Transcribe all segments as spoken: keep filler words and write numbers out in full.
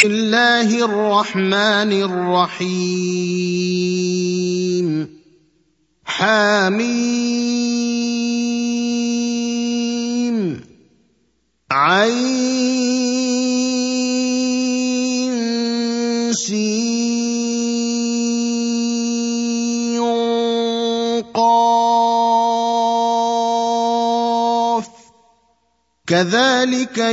الله الرحمن الرحيم حميم عين سين قاف كذلك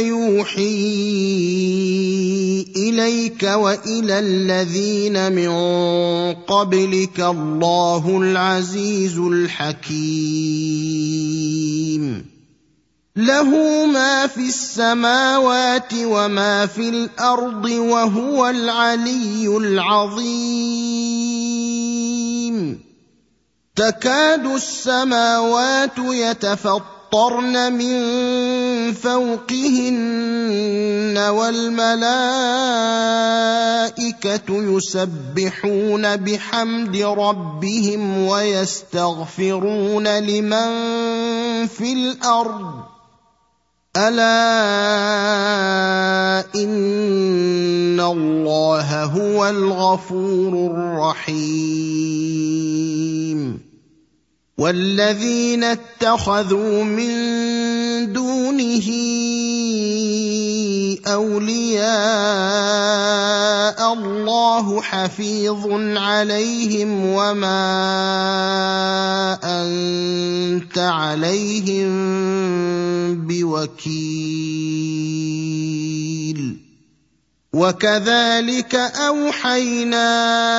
يوحي إليك وإلى الذين من قبلك الله العزيز الحكيم له ما في السماوات وما في الأرض وهو العلي العظيم تكاد السماوات يتفطرن من فوقهن والملائكة يسبحون بحمد ربهم ويستغفرون لمن في الأرض ألا إن الله هو الغفور الرحيم والذين اتخذوا من دونه أولياء الله حفيظ عليهم وما أنت عليهم بوكيل وكذلك أوحينا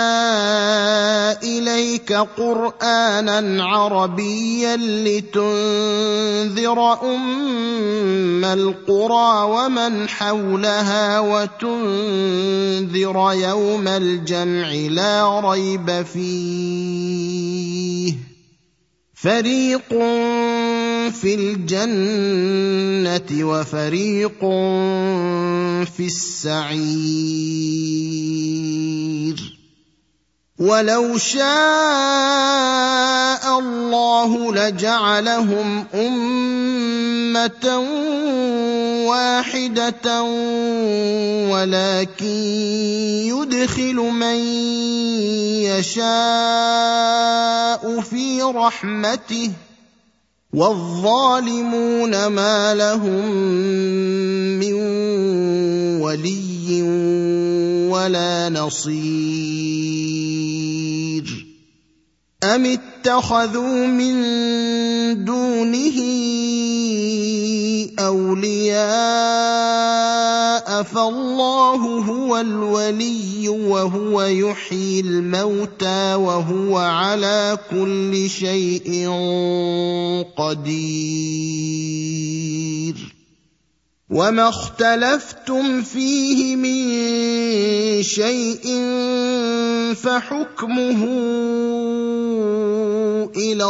إليك قرآناً عربياً لتنذر أم القرى ومن حولها وتنذر يوم الجمع لا ريب فيه فريق في الجنة وفريق في السعير ولو شاء الله لجعلهم أمة واحدة ولكن يدخل من يشاء في رحمته والظالمون ما لهم من ولي ولا نصير أم اتخذوا من دونه أولياء فالله هو الولي وهو يحيي الموتى وهو على كل شيء قدير وما اختلفتم فيه من شيء فحكمه إلى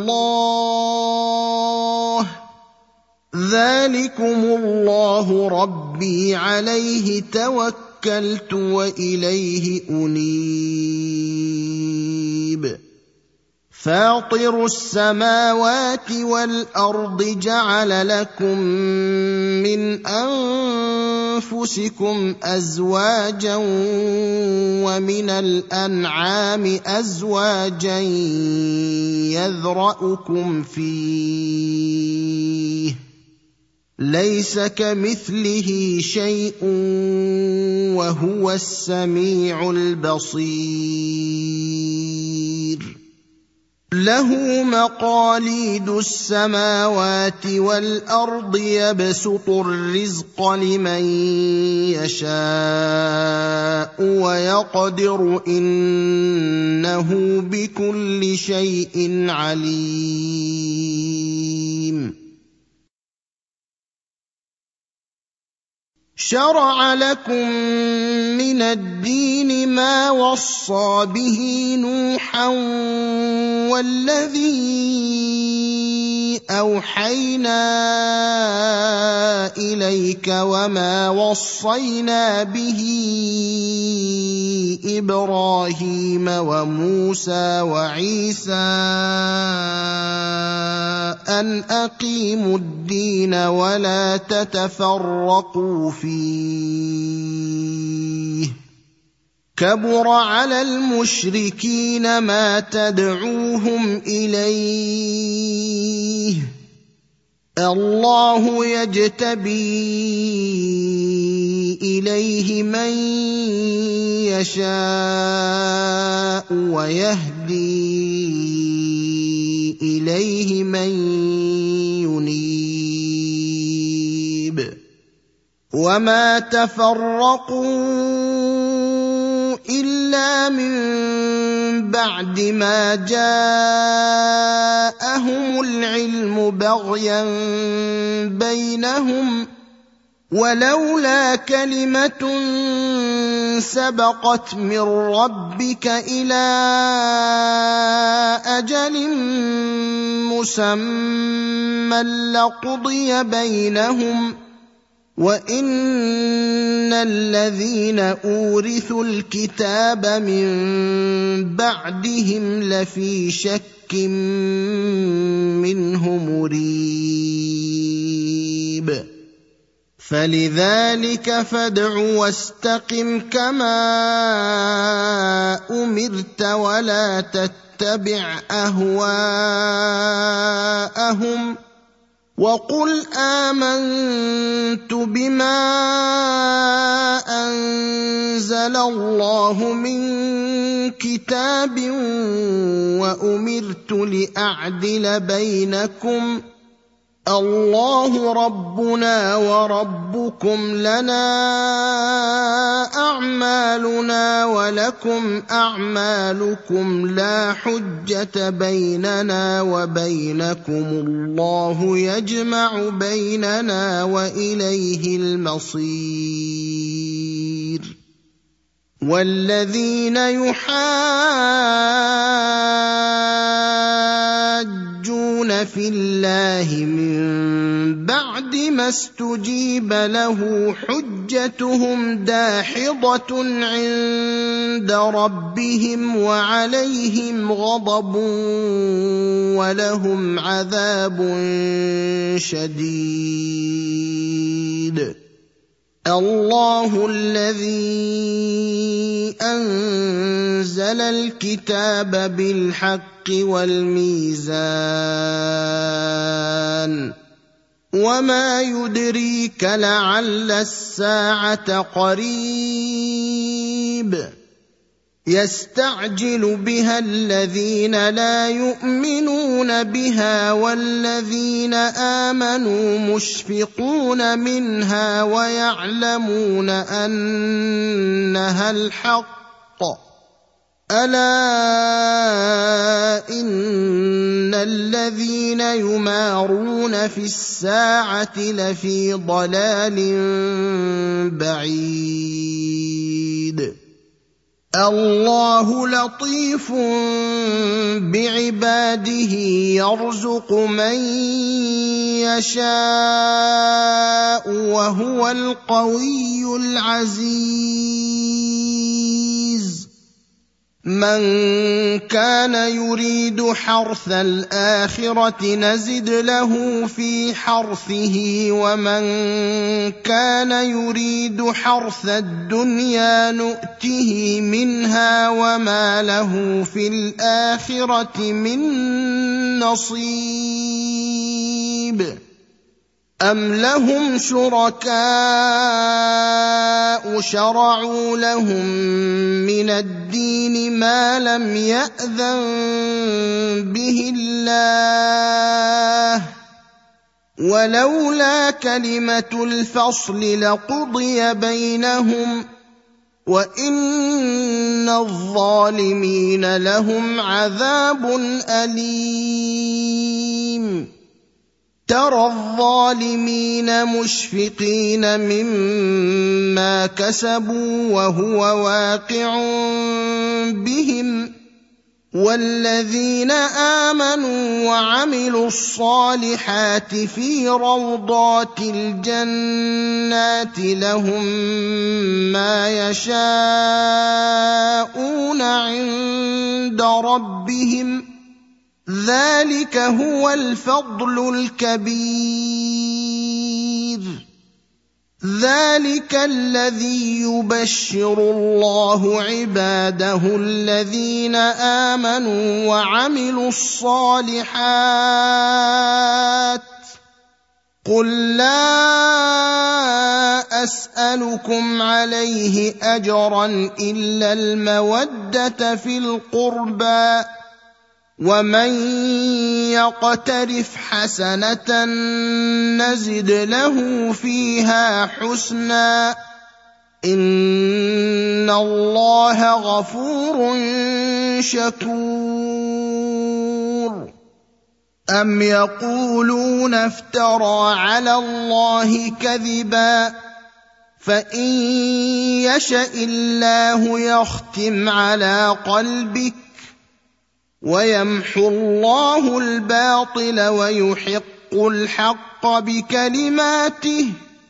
الله ذلكم الله ربي عليه توكلت وإليه أنيب فاطر السماوات والأرض جعل لكم من أنفسكم أزواجا ومن الأنعام أزواجا يذرأكم فيه ليس كمثله شيء وهو السميع البصير له مقاليد السماوات والأرض يبسط الرزق لمن يشاء ويقدر إنه بكل شيء عليم شرع لكم من الدين ما وصى به نوحا والذي أوحينا إليك وما وصينا به إبراهيم وموسى وعيسى أن أقيموا الدين ولا تتفرقوا فيه كبر على المشركين ما تدعوهم إليه الله يجتبي إليه من يشاء ويهدي إليه من ينيب وما تفرقوا إلا من بعد ما جاءهم العلم بغيا بينهم ولولا كلمة سبقت من ربك إلى أجل مسمى لقضي بينهم وإن الذين أورثوا الكتاب من بعدهم لفي شك منه مريب فلذلك فادع واستقم كما أمرت ولا تتبع أهواءهم وقل آمنت بما أنزل الله من كتاب وأمرت لأعدل بينكم الله ربنا وربكم لنا أعمالنا ولكم أعمالكم لا حجة بيننا وبينكم الله يجمع بيننا وإليه المصير والذين يحاجون في الله من بعد ما استجيب له حجتهم داحضة عند ربهم وعليهم غضب ولهم عذاب شديد الله الذي أنزل الكتاب بالحق والميزان وما يدريك لعل الساعة قريب يستعجل بها الذين لا يؤمنون بها والذين آمنوا مشفقون منها ويعلمون أنها الحق ألا إن الذين يمارون في الساعة لفي ضلال بعيد الله لطيف بعباده يرزق من يشاء وهو القوي العزيز من كان يريد حرث الآخرة نزد له في حرثه ومن كان يريد حرث الدنيا نؤته منها وما له في الآخرة من نصيب أم لهم شركاء شرعوا لهم من الدين ما لم يأذن به الله ولولا كلمة الفصل لقضي بينهم وإن الظالمين لهم عذاب أليم ترى الظالمين مشفقين مما كسبوا وهو واقع بهم والذين آمنوا وعملوا الصالحات في روضات الجنات لهم ما يشاءون عند ربهم ذلك هو الفضل الكبير ذلك الذي يبشر الله عباده الذين آمنوا وعملوا الصالحات قل لا أسألكم عليه أجرا إلا المودة في القربى ومن يقترف حسنة نزد له فيها حسنا إن الله غفور شكور أم يقولون افترى على الله كذبا فإن يشأ الله يختم على قلبك ويمحو الله الباطل ويحق الحق بكلماته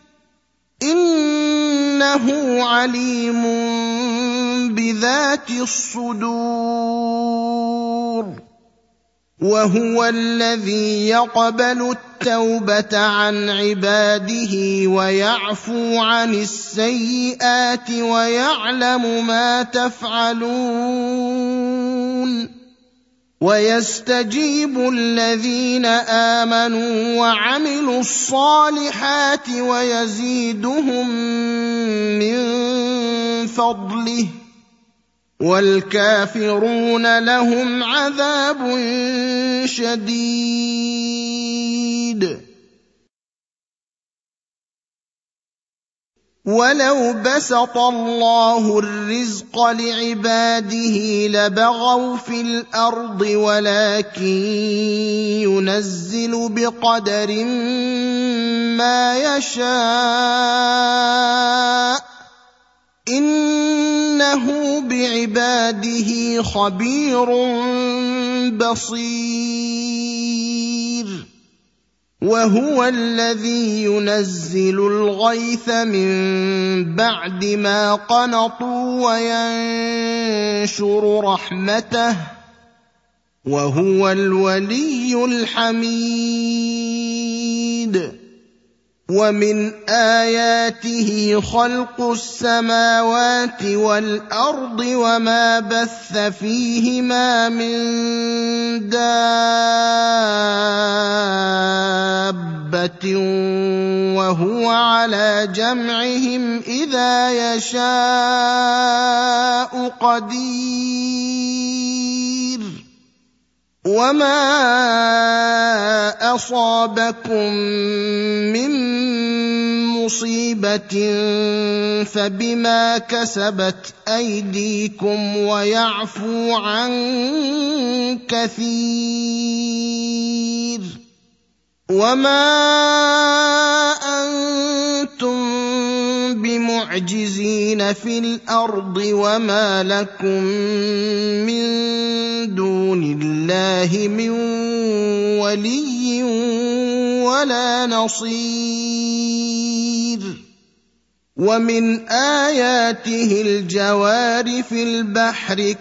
إنه عليم بذات الصدور وهو الذي يقبل التوبة عن عباده ويعفو عن السيئات ويعلم ما تفعلون ويستجيب الذين آمنوا وعملوا الصالحات ويزيدهم من فضله والكافرون لهم عذاب شديد ولو بسط الله الرزق لعباده لبغوا في الأرض ولكن ينزل بقدر ما يشاء إنه بعباده خبير بصير وهو الذي ينزل الغيث من بعد ما قنطوا وينشر رحمته وهو الولي الحميد ومن آياته خلق السماوات والأرض وما بث فيهما من دابة وهو على جمعهم إذا يشاء قدير وما أصابكم من مصيبة فبما كسبت أيديكم ويعفو عن كثير وما أنتم بمعجزين في الأرض وما لكم من دون الله من ولي ولا نصير ومن آياته الجوار في البحر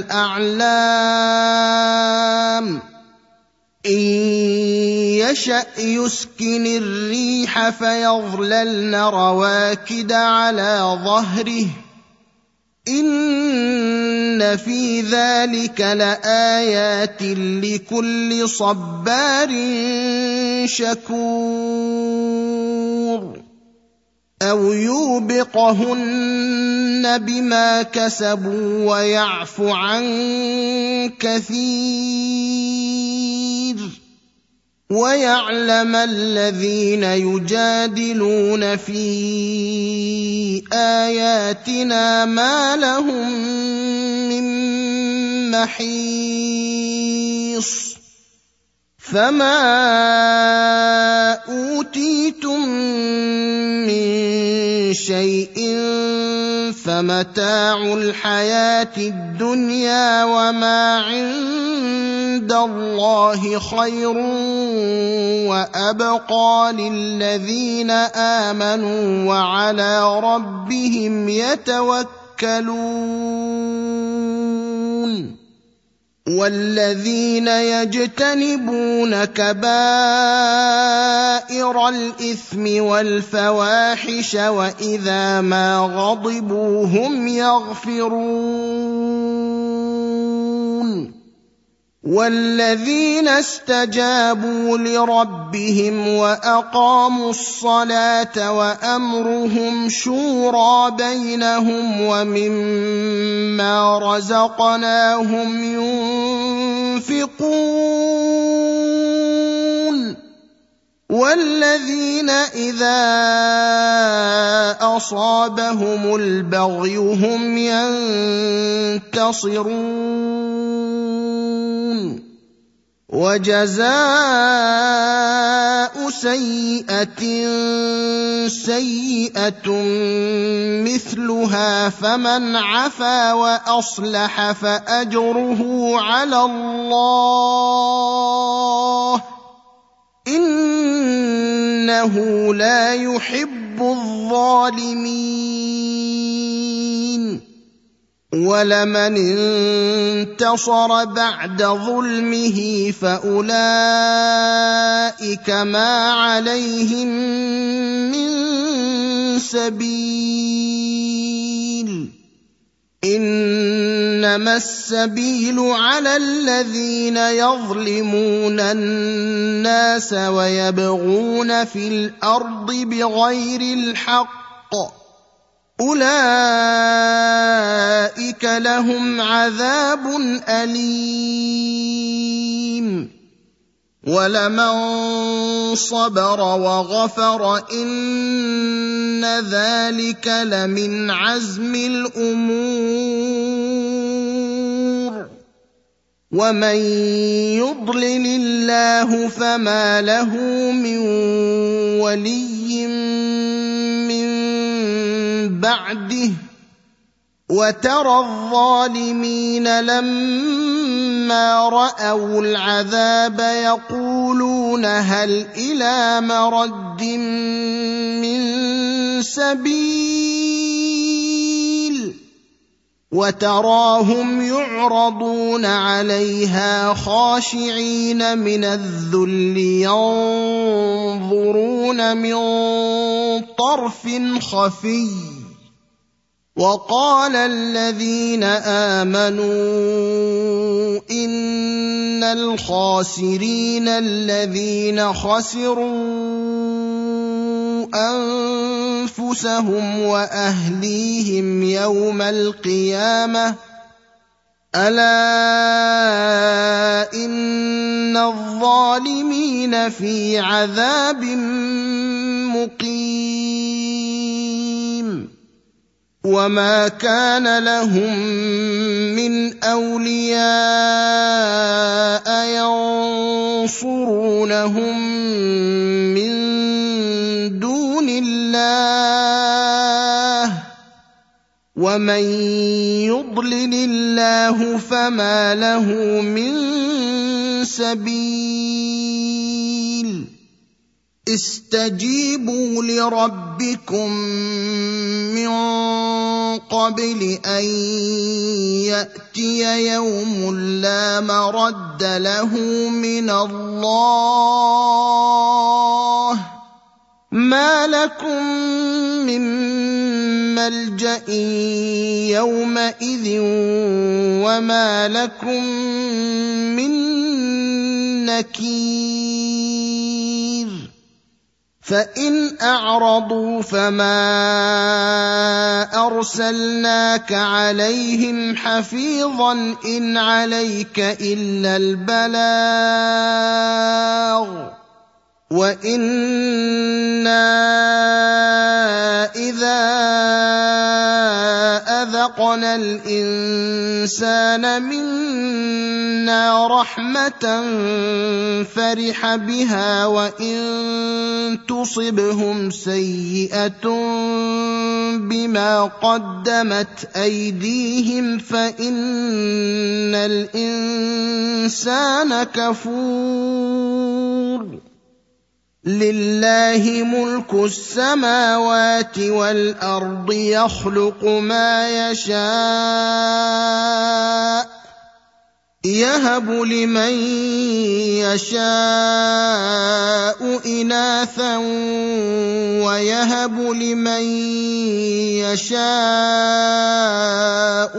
كالأعلام إن يشأ يسكن الريح فيظللن رواكد على ظهره إن في ذلك لآيات لكل صبار شكور أو يوبقهن بما كسبوا ويعفو عن كثير ويعلم الذين يجادلون في آياتنا ما لهم من محيص فما أوتيتم من شيء فمتاع الحياة الدنيا وما عند الله خير وأبقى للذين آمنوا وعلى ربهم يتوكلون والذين يجتنبون كبائر الإثم والفواحش وإذا ما غضبوا هم يغفرون والذين استجابوا لربهم وأقاموا الصلاة وأمرهم شورى بينهم ومما رزقناهم ينفقون والذين إذا أصابهم البغي هم ينتصرون وجزاء سيئة سيئة مثلها فمن عفا وأصلح فأجره على الله إنه لا يحب الظالمين ولمن انتصر بعد ظلمه فأولئك ما عليهم من سبيل إنما السبيل على الذين يظلمون الناس ويبغون في الأرض بغير الحق أولئك لهم عذاب أليم ولمن صبر وغفر إن ذلك لمن عزم الأمور ومن يضلل الله فما له من ولي من بعده وترى الظالمين لما رأوا العذاب يقولون هل إلى مرد من سبيل وتراهم يعرضون عليها خاشعين من الذل ينظرون من طرف خفي وقال الذين آمنوا إن الخاسرين الذين خسروا أنفسهم وأهليهم يوم القيامة ألا إن الظالمين في عذاب مقيم وما كان لهم من أولياء ينصرونهم من دون الله ومن يضلل الله فما له من سبيل استجيبوا لربكم من قبل أن يأتي يوم لا مرد له من الله ما لكم من ملجأ يومئذ وما لكم من نكير فإن أعرضوا فما أرسلناك عليهم حفيظا إن عليك إلا البلاغ وإنا إذا أذقنا الإنسان منا رحمة فرح بها وإن تصبهم سيئة بما قدمت أيديهم فإن الإنسان كفور لله ملك السماوات والأرض يخلق ما يشاء يهب لمن يشاء إناثا ويهب لمن يشاء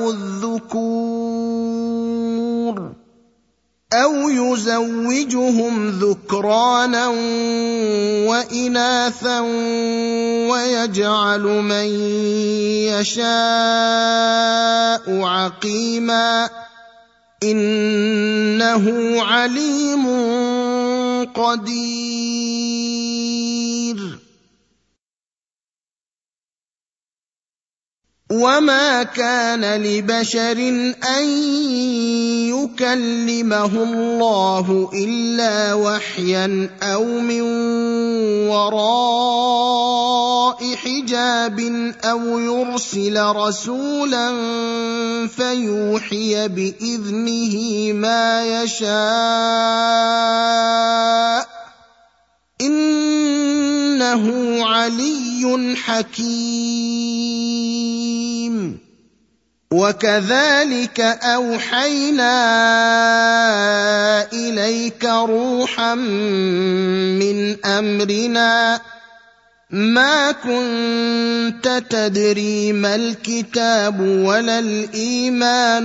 الذكور أو يزوجهم ذكرانا وإناثا ويجعل من يشاء عقيما إنه عليم قدير. وما كان لبشر أن يكلمه الله إلا وحيا أو من وراء حجاب أو يرسل رسولا فيوحي بإذنه ما يشاء إنه علي حكيم. وكذلك أوحينا إليك روحا من أمرنا ما كنت تدري ما الكتاب ولا الإيمان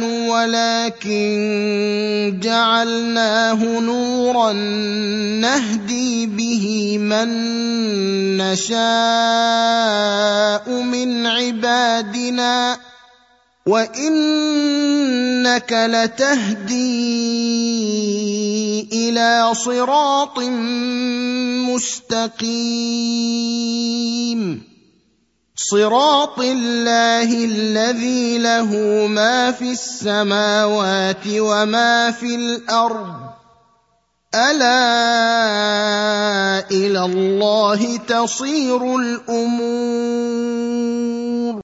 ولكن جعلناه نورا نهدي به من نشاء من عبادنا وإنك لتهدي إلى صراط مستقيم صراط الله الذي له ما في السماوات وما في الأرض ألا إلى الله تصير الأمور.